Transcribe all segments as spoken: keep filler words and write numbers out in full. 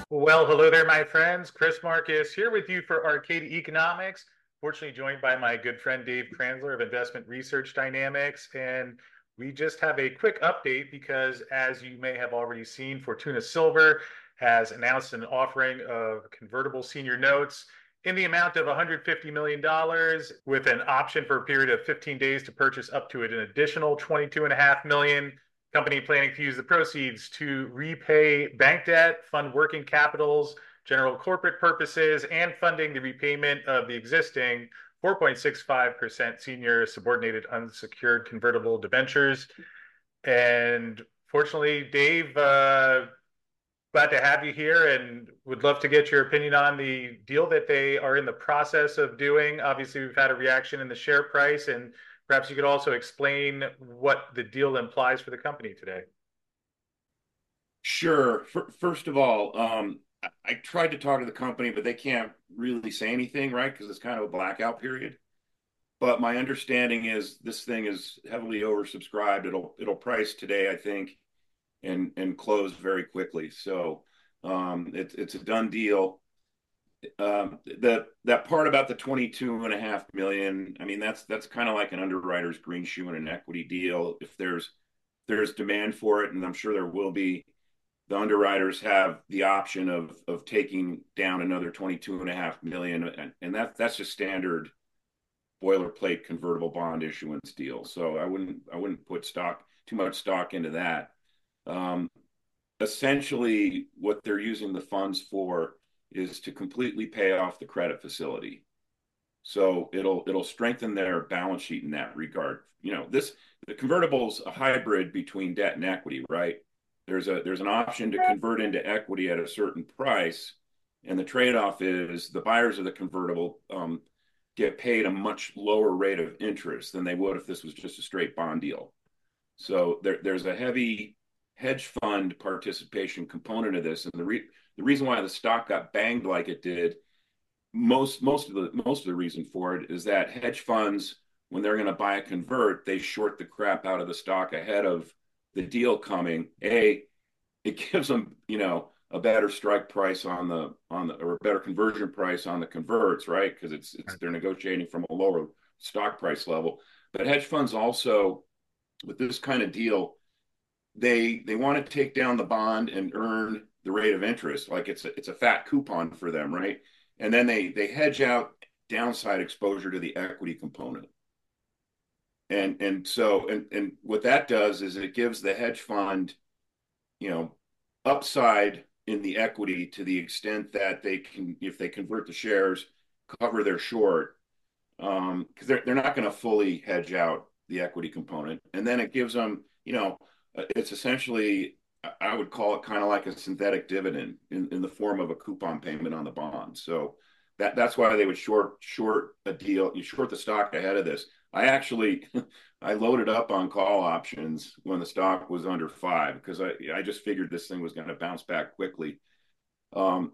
Well, hello there, my friends. Chris Marcus here with you for Arcade Economics. Fortunately, joined by my good friend Dave Kranzler of Investment Research Dynamics. And we just have a quick update because, as you may have already seen, Fortuna Silver has announced an offering of convertible senior notes in the amount of one hundred fifty million dollars with an option for a period of fifteen days to purchase up to an additional twenty-two point five million dollars. Company planning to use the proceeds to repay bank debt, fund working capitals, general corporate purposes, and funding the repayment of the existing four point six five percent senior subordinated unsecured convertible debentures. And fortunately, Dave, uh, glad to have you here and would love to get your opinion on the deal that they are in the process of doing. Obviously, we've had a reaction in the share price, and perhaps you could also explain what the deal implies for the company today. Sure. First of all, um, I, I tried to talk to the company, but they can't really say anything, right? Because it's kind of a blackout period. But my understanding is this thing is heavily oversubscribed. It'll it'll price today, I think, and and close very quickly. So um, it's it's a done deal. Um, the that part about the twenty-two and a half million, I mean, that's that's kind of like an underwriter's green shoe in an equity deal. If there's there's demand for it, and I'm sure there will be, the underwriters have the option of of taking down another twenty-two and a half million, and, and that that's just standard boilerplate convertible bond issuance deal. So I wouldn't I wouldn't put stock too much stock into that. Um, Essentially, what they're using the funds for is to completely pay off the credit facility. So it'll it'll strengthen their balance sheet in that regard. You know, this the convertible's a hybrid between debt and equity, right? There's a there's an option to convert into equity at a certain price, and the trade-off is the buyers of the convertible um, get paid a much lower rate of interest than they would if this was just a straight bond deal. So there, there's a heavy hedge fund participation component of this, and the re- the reason why the stock got banged like it did, most most of the most of the reason for it is that hedge funds, when they're going to buy a convert, they short the crap out of the stock ahead of the deal coming. A, it gives them, you know, a better strike price on the on the or a better conversion price on the converts, right? Because it's it's they're negotiating from a lower stock price level. But hedge funds also, with this kind of deal, they they want to take down the bond and earn the rate of interest, like it's a, it's a fat coupon for them, right? And then they they hedge out downside exposure to the equity component. And and so and and what that does is it gives the hedge fund, you know, upside in the equity to the extent that they can, if they convert the shares, cover their short, um, because they're they're not going to fully hedge out the equity component, and then it gives them, you know, it's essentially, I would call it kind of like a synthetic dividend in, in the form of a coupon payment on the bond. So that that's why they would short short a deal. You short the stock ahead of this. I actually I loaded up on call options when the stock was under five because I I just figured this thing was going to bounce back quickly. Um,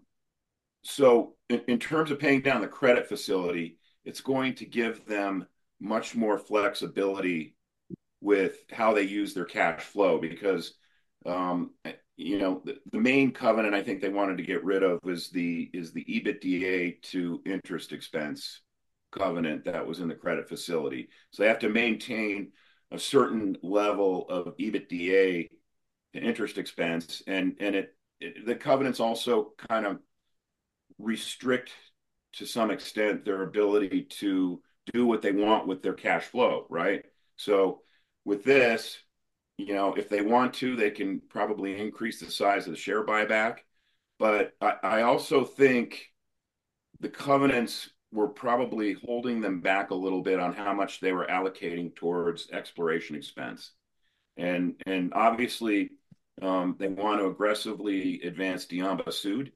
so in, in terms of paying down the credit facility, it's going to give them much more flexibility with how they use their cash flow because um, you know the, the main covenant I think they wanted to get rid of is the is the EBITDA to interest expense covenant that was in the credit facility. So they have to maintain a certain level of EBITDA to interest expense, and and it, it the covenants also kind of restrict to some extent their ability to do what they want with their cash flow, right? So with this, you know, if they want to, they can probably increase the size of the share buyback. But I, I also think the covenants were probably holding them back a little bit on how much they were allocating towards exploration expense. And and obviously um, they want to aggressively advance Diamba Sud,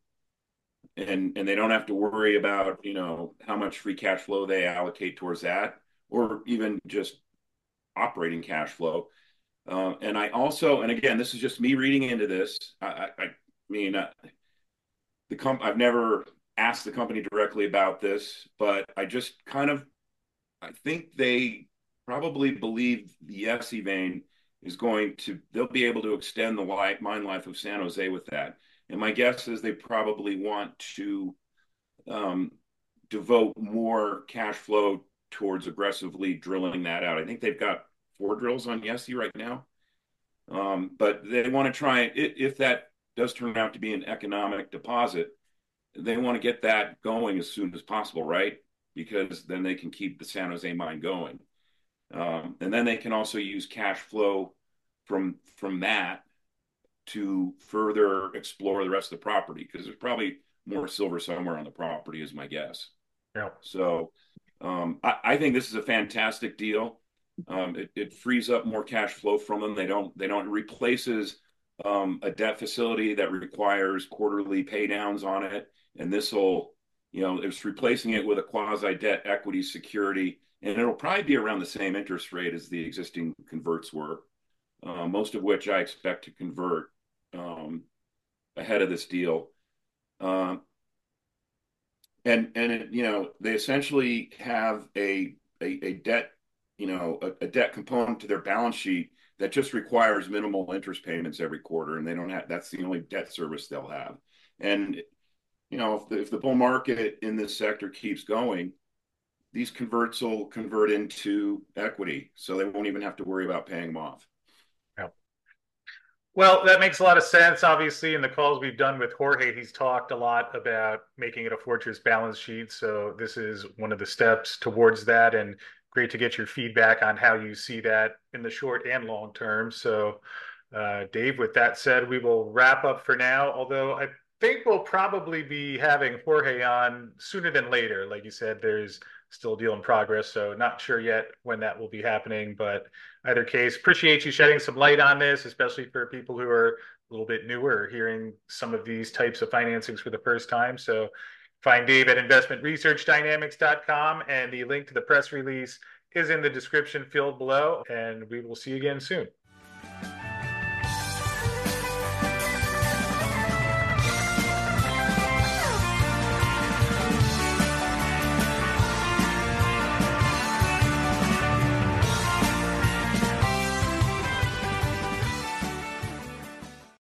and and they don't have to worry about, you know, how much free cash flow they allocate towards that, or even just operating cash flow. Um, and I also, and again, this is just me reading into this. I, I, I mean, uh, the comp. I've never asked the company directly about this, but I just kind of, I think they probably believe the Essie vein is going to. They'll be able to extend the life, mine life of San Jose with that. And my guess is they probably want to um, devote more cash flow towards aggressively drilling that out. I think they've got four drills on Yessi right now. Um, but they want to try, if that does turn out to be an economic deposit, they want to get that going as soon as possible, right? Because then they can keep the San Jose mine going. Um, and then they can also use cash flow from from that to further explore the rest of the property, because there's probably more silver somewhere on the property, is my guess. Yeah. So um, I, I think this is a fantastic deal. Um, it, it frees up more cash flow from them. They don't they don't replaces um, a debt facility that requires quarterly pay downs on it, and this will, you know, it's replacing it with a quasi debt equity security, and it'll probably be around the same interest rate as the existing converts were, uh, most of which I expect to convert um, ahead of this deal. Um, and and it, you know, they essentially have a a, a debt, you know, a, a debt component to their balance sheet that just requires minimal interest payments every quarter, and they don't have, that's the only debt service they'll have. And you know, if the, if the bull market in this sector keeps going, these converts will convert into equity, so they won't even have to worry about paying them off. Yeah. Well, that makes a lot of sense. Obviously, in the calls we've done with Jorge, he's talked a lot about making it a fortress balance sheet. So this is one of the steps towards that, and great to get your feedback on how you see that in the short and long term. So, uh, Dave, with that said, we will wrap up for now. Although I think we'll probably be having Jorge on sooner than later. Like you said, there's still a deal in progress, so not sure yet when that will be happening. But either case, appreciate you shedding some light on this, especially for people who are a little bit newer, hearing some of these types of financings for the first time. So find Dave at investment research dynamics dot com, and the link to the press release is in the description field below, and we will see you again soon.